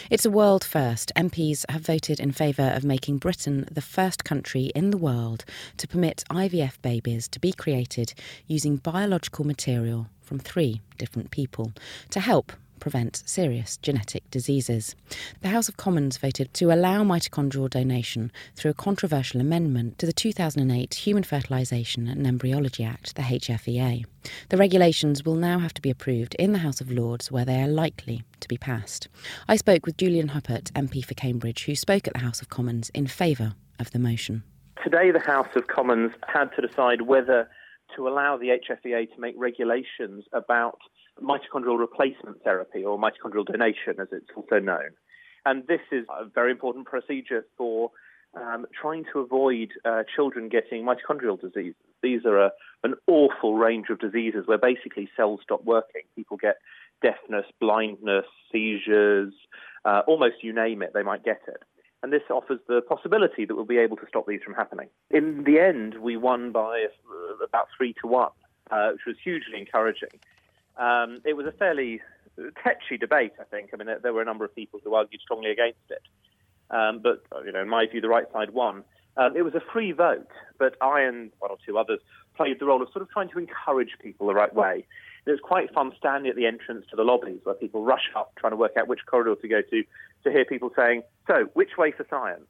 It's a world first. MPs have voted in favour of making Britain the first country in the world to permit IVF babies to be created using biological material from 3 different people to help prevent serious genetic diseases. The House of Commons voted to allow mitochondrial donation through a controversial amendment to the 2008 Human Fertilisation and Embryology Act, the HFEA. The regulations will now have to be approved in the House of Lords, where they are likely to be passed. I spoke with Julian Huppert, MP for Cambridge, who spoke at the House of Commons in favour of the motion. Today the House of Commons had to decide whether to allow the HFEA to make regulations about mitochondrial replacement therapy, or mitochondrial donation as it's also known. And this is a very important procedure for trying to avoid children getting mitochondrial diseases. These are an awful range of diseases where basically cells stop working. People get deafness, blindness, seizures, almost you name it, they might get it. And this offers the possibility that we'll be able to stop these from happening. In the end, we won by about 3-1, which was hugely encouraging. It was a fairly tetchy debate, I think. I mean, there were a number of people who argued strongly against it. But, in my view, the right side won. It was a free vote, but I and 1 or 2 others played the role of sort of trying to encourage people the right way. It was quite fun standing at the entrance to the lobbies where people rush up trying to work out which corridor to go to hear people saying, so, which way for science?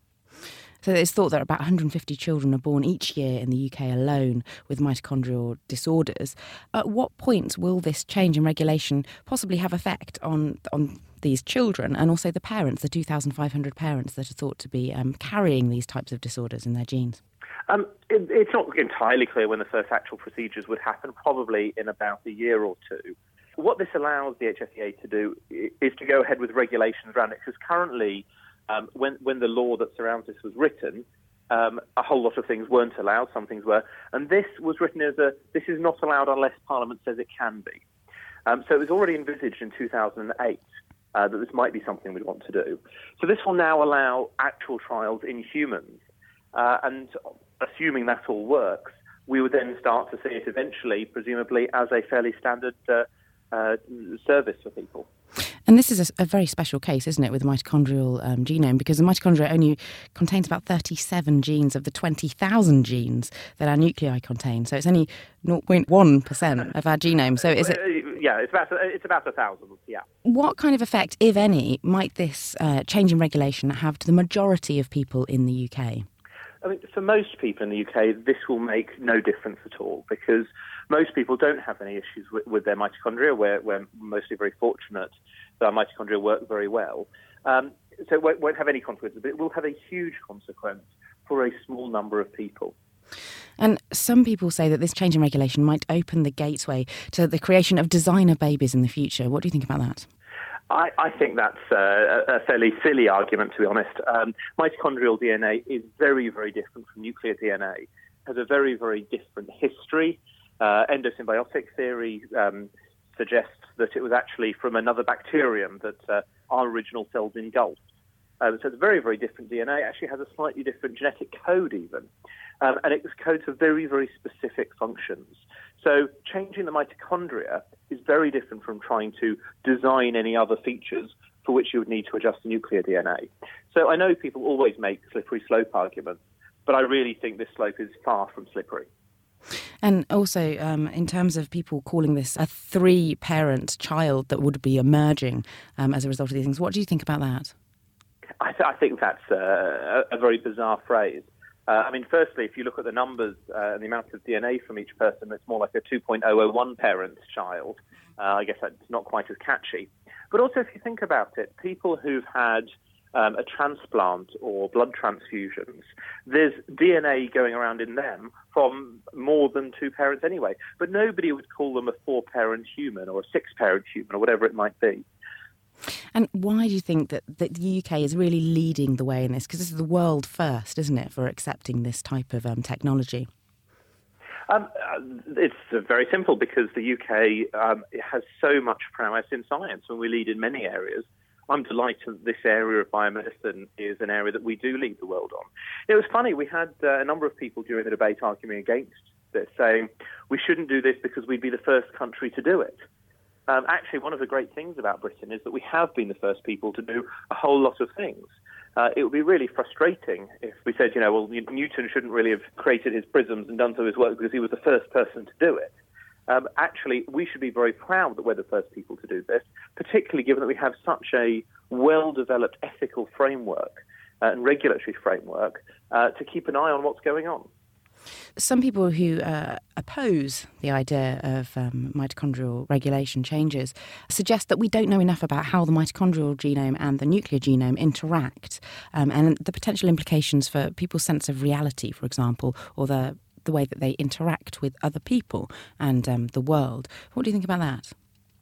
So it's thought that about 150 children are born each year in the UK alone with mitochondrial disorders. At what point will this change in regulation possibly have effect on these children and also the parents, the 2,500 parents that are thought to be carrying these types of disorders in their genes? It's not entirely clear when the first actual procedures would happen, probably in about a year or 2. What this allows the HFEA to do is to go ahead with regulations around it, because currently, when the law that surrounds this was written, a whole lot of things weren't allowed, some things were, and this was written as this is not allowed unless Parliament says it can be. So it was already envisaged in 2008 that this might be something we'd want to do. So this will now allow actual trials in humans, and assuming that all works, we would then start to see it eventually, presumably, as a fairly standard service for people. And this is a very special case, isn't it, with the mitochondrial genome, because the mitochondria only contains about 37 genes of the 20,000 genes that our nuclei contain. So it's only 0.1% of our genome. So is it? Yeah, it's about 1,000. Yeah. What kind of effect, if any, might this change in regulation have to the majority of people in the UK? I mean, for most people in the UK, this will make no difference at all, because most people don't have any issues with their mitochondria. We're mostly very fortunate that our mitochondria work very well. So it won't have any consequences, but it will have a huge consequence for a small number of people. And some people say that this change in regulation might open the gateway to the creation of designer babies in the future. What do you think about that? I think that's a fairly silly argument, to be honest. Mitochondrial DNA is very, very different from nuclear DNA. It has a very, very different history. Endosymbiotic theory suggests that it was actually from another bacterium that our original cells engulfed. So it's very, very different DNA. It actually has a slightly different genetic code even. And it codes for very, very specific functions. So changing the mitochondria is very different from trying to design any other features for which you would need to adjust the nuclear DNA. So I know people always make slippery slope arguments, but I really think this slope is far from slippery. And also, in terms of people calling this a 3-parent child that would be emerging as a result of these things, what do you think about that? I think that's a very bizarre phrase. I mean, firstly, if you look at the numbers and the amount of DNA from each person, it's more like a 2.001 parent child. I guess that's not quite as catchy. But also, if you think about it, people who've had a transplant or blood transfusions, there's DNA going around in them from more than 2 parents anyway. But nobody would call them a 4-parent human or a 6-parent human or whatever it might be. And why do you think that the UK is really leading the way in this? Because this is the world first, isn't it, for accepting this type of technology? It's very simple, because the UK has so much prowess in science, and we lead in many areas. I'm delighted that this area of biomedicine is an area that we do lead the world on. It was funny, we had a number of people during the debate arguing against this, saying we shouldn't do this because we'd be the first country to do it. Actually, one of the great things about Britain is that we have been the first people to do a whole lot of things. It would be really frustrating if we said, Newton shouldn't really have created his prisms and done some of his work because he was the first person to do it. Actually, we should be very proud that we're the first people to do this, particularly given that we have such a well-developed ethical framework and regulatory framework to keep an eye on what's going on. Some people who oppose the idea of mitochondrial regulation changes suggest that we don't know enough about how the mitochondrial genome and the nuclear genome interact, and the potential implications for people's sense of reality, for example, or the way that they interact with other people and the world. What do you think about that?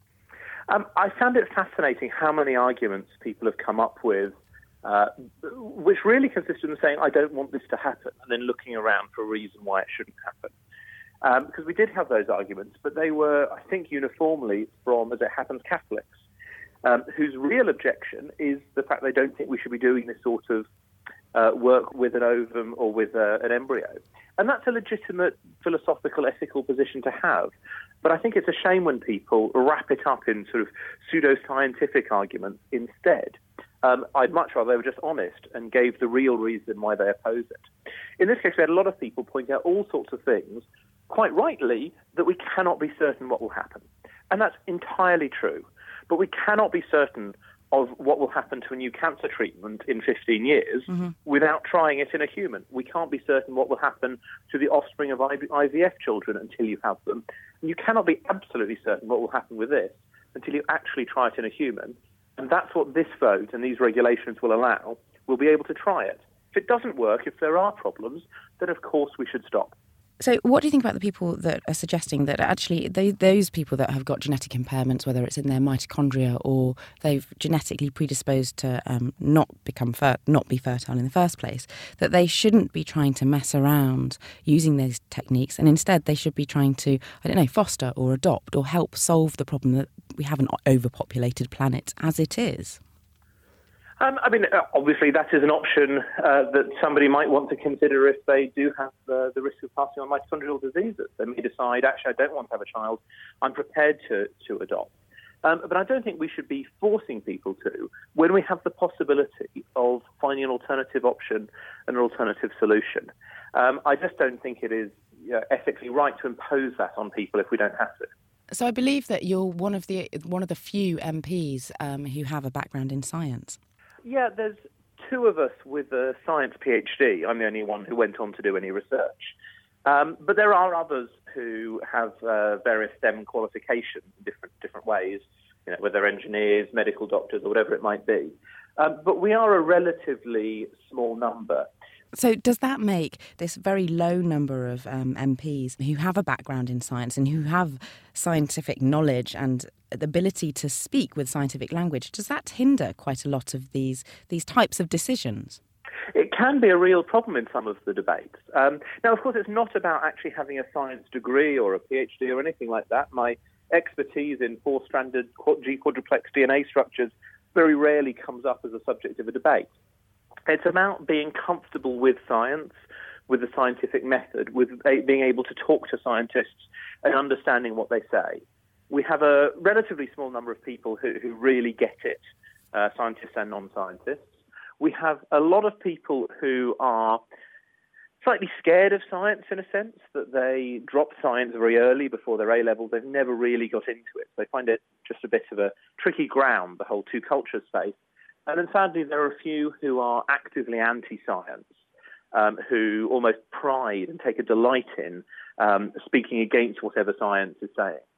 I found it fascinating how many arguments people have come up with which really consist in saying, I don't want this to happen, and then looking around for a reason why it shouldn't happen. Because we did have those arguments, but they were, I think, uniformly from, as it happens, Catholics, whose real objection is the fact they don't think we should be doing this sort of work with an ovum or with an embryo. And that's a legitimate philosophical, ethical position to have. But I think it's a shame when people wrap it up in sort of pseudo-scientific arguments instead. I'd much rather they were just honest and gave the real reason why they oppose it. In this case, we had a lot of people point out all sorts of things, quite rightly, that we cannot be certain what will happen. And that's entirely true. But we cannot be certain of what will happen to a new cancer treatment in 15 years without trying it in a human. We can't be certain what will happen to the offspring of IVF children until you have them. And you cannot be absolutely certain what will happen with this until you actually try it in a human. And that's what this vote and these regulations will allow. We'll be able to try it. If it doesn't work, if there are problems, then of course we should stop. So what do you think about the people that are suggesting that actually those people that have got genetic impairments, whether it's in their mitochondria or they've genetically predisposed to not be fertile in the first place, that they shouldn't be trying to mess around using these techniques, and instead they should be trying to, foster or adopt or help solve the problem that we have an overpopulated planet as it is? Obviously that is an option that somebody might want to consider if they do have the risk of passing on mitochondrial diseases. They may decide, actually, I don't want to have a child. I'm prepared to adopt. But I don't think we should be forcing people to when we have the possibility of finding an alternative option and an alternative solution. I just don't think it is ethically right to impose that on people if we don't have to. So I believe that you're one of the few MPs who have a background in science. Yeah, there's two of us with a science PhD. I'm the only one who went on to do any research. But there are others who have various STEM qualifications in different ways, whether they're engineers, medical doctors, or whatever it might be. But we are a relatively small number. So does that make this very low number of MPs who have a background in science and who have scientific knowledge and the ability to speak with scientific language, does that hinder quite a lot of these types of decisions? It can be a real problem in some of the debates. Now, of course, it's not about actually having a science degree or a PhD or anything like that. My expertise in four-stranded G-quadruplex DNA structures very rarely comes up as a subject of a debate. It's about being comfortable with science, with the scientific method, with being able to talk to scientists and understanding what they say. We have a relatively small number of people who really get it, scientists and non-scientists. We have a lot of people who are slightly scared of science in a sense, that they dropped science very early before their A-levels. They've never really got into it. They find it just a bit of a tricky ground, the whole two culture space. And then sadly, there are a few who are actively anti-science, who almost pride and take a delight in speaking against whatever science is saying.